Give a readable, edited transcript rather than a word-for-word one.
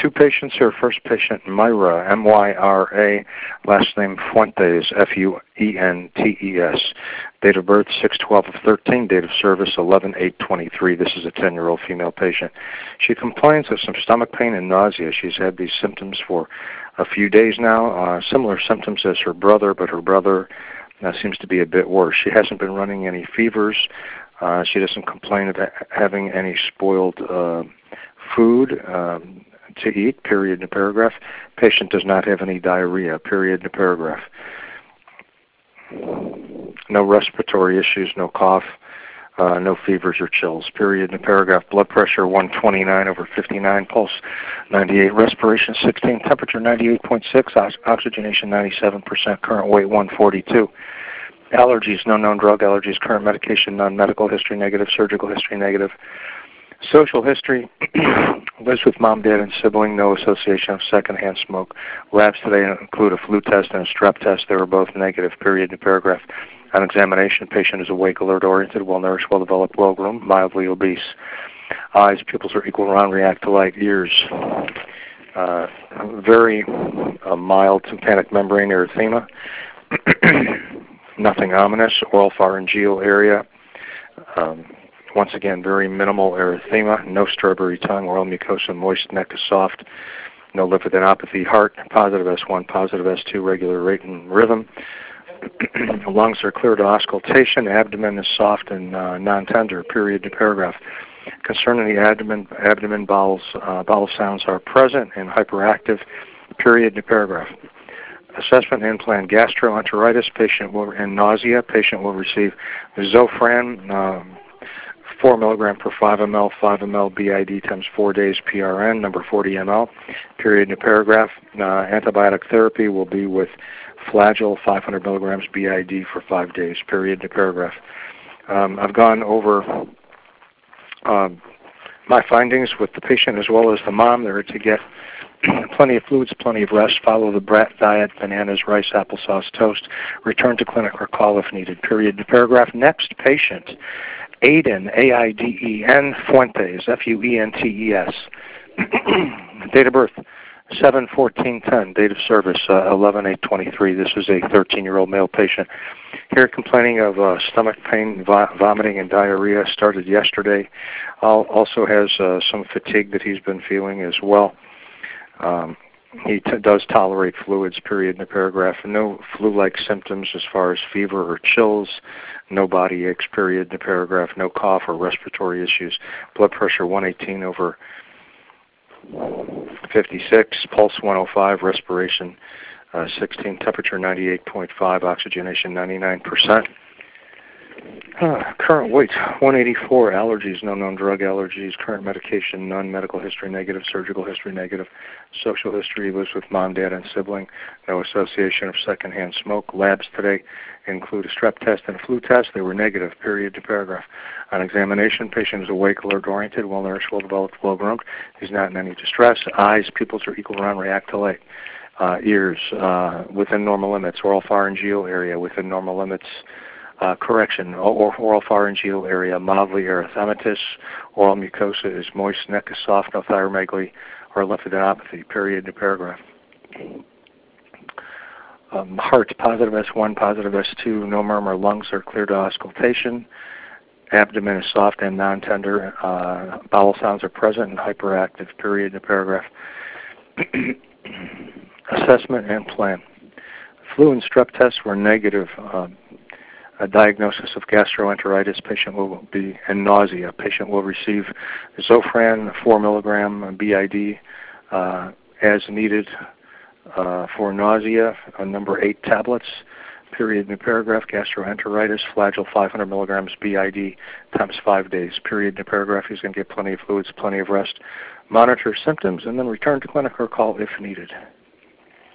two patients here. First patient, Myra, M-Y-R-A, last name Fuentes, F-U-E-N-T-E-S. Date of birth, 6/12/13, date of service, 11/8/23. This is a 10-year-old female patient. She complains of some stomach pain and nausea. She's had these symptoms for a few days now, similar symptoms as her brother, but her brother seems to be a bit worse. She hasn't been running any fevers. She doesn't complain of having any spoiled food to eat, period in a paragraph. Patient does not have any diarrhea, period in a paragraph. No respiratory issues, no cough, no fevers or chills, period in a paragraph. Blood pressure 129/59, pulse 98, respiration 16, temperature 98.6, oxygenation 97%, current weight 142. Allergies, no known drug allergies, current medication, none, medical history negative, surgical history negative. Social history, lives with mom, dad, and sibling, no association of secondhand smoke. Labs today include a flu test and a strep test. They were both negative, period in a paragraph. On examination, patient is awake, alert, oriented, well-nourished, well-developed, well-groomed, mildly obese. Eyes, pupils are equal, round, react to light. Ears, very mild tympanic membrane erythema. Nothing ominous. Oral pharyngeal area. Once again, very minimal erythema. No strawberry tongue. Oral mucosa, moist, neck is soft. No lymphadenopathy. Heart, positive S1, positive S2, regular rate and rhythm. Lungs are clear to auscultation. Abdomen is soft and non-tender, period in a paragraph. Concerning the abdomen bowel sounds are present and hyperactive, period in a paragraph. Assessment and plan: gastroenteritis, patient will, and nausea. Patient will receive Zofran, 4 milligram per 5 ml, 5 ml BID times 4 days PRN, number 40 ml, period in a paragraph. Antibiotic therapy will be with Flagyl, 500 milligrams BID for 5 days, period in a paragraph. I've gone over my findings with the patient as well as the mom. They're to get plenty of fluids, plenty of rest, follow the BRAT diet, bananas, rice, applesauce, toast, return to clinic or call if needed, period in a paragraph. Next patient, Aiden, A-I-D-E-N, Fuentes, F-U-E-N-T-E-S. Date of birth, 7/14/10. Date of service, 11/8/23. This is a 13-year-old male patient. Here complaining of stomach pain, vomiting, and diarrhea. Started yesterday. Also has some fatigue that he's been feeling as well. He does tolerate fluids, period in a paragraph. No flu-like symptoms as far as fever or chills. No body aches, period in a paragraph. No cough or respiratory issues. Blood pressure 118/56, pulse 105, respiration 16, temperature 98.5, oxygenation 99%. Current weight 184, allergies, no known drug allergies, current medication, none, medical history negative, surgical history negative, social history, lives with mom, dad, and sibling, no association of secondhand smoke. Labs today include a strep test and a flu test. They were negative, period to paragraph. On examination, patient is awake, alert, oriented, well-nourished, well-developed, well-groomed. He's not in any distress. Eyes, pupils are equal, round, react to light. Ears, within normal limits. Oral pharyngeal area, within normal limits. Correction, oral pharyngeal area, mildly erythematous. Oral mucosa is moist, neck is soft, no thyromegaly or lymphadenopathy, period in a paragraph. Heart, positive S1, positive S2, no murmur. Lungs are clear to auscultation. Abdomen is soft and non-tender. Bowel sounds are present and hyperactive, period in a paragraph. Assessment and plan. Flu and strep tests were negative. A diagnosis of gastroenteritis, patient will be, and nausea. Patient will receive Zofran, 4 milligram BID as needed for nausea, number 8 tablets, period in a paragraph. Gastroenteritis, Flagyl, 500 milligrams BID times 5 days, period in a paragraph. He's going to get plenty of fluids, plenty of rest, monitor symptoms, and then return to clinic or call if needed.